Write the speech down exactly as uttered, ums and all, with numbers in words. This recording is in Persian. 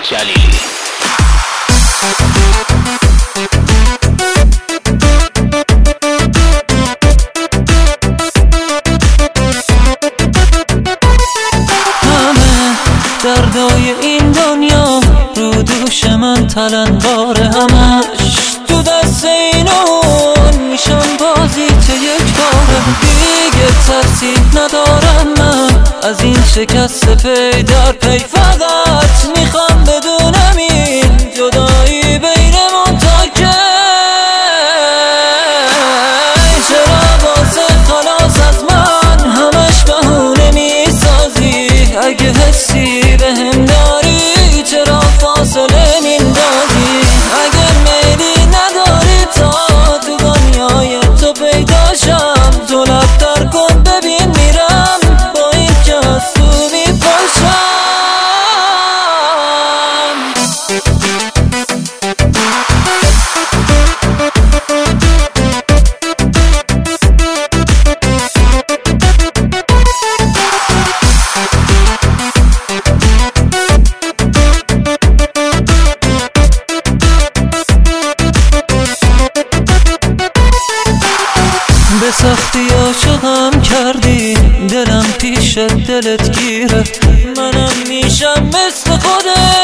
جلیلی. همه دردای این دنیا رو دوش من تلنگاره، همش تو دست اینون میشم بازی چه یک باره. دیگه ترسی ندارم من از این شکست پی در پی، فقط میخوام بدونم این جدایی بینمون تا کی. چرا واسه خلاص از من همش بهونه میسازی؟ اگه حسی بهم داری چرا فاصله میندازی؟ اگه میلی نداری تا تو دنیای تو پیداشم، تو لبتر کن ببین میرم با این که از تو میپاشم. به سختی عاشقم کردی، دلم پیش دلت گیره، منم میشم مثل خودت.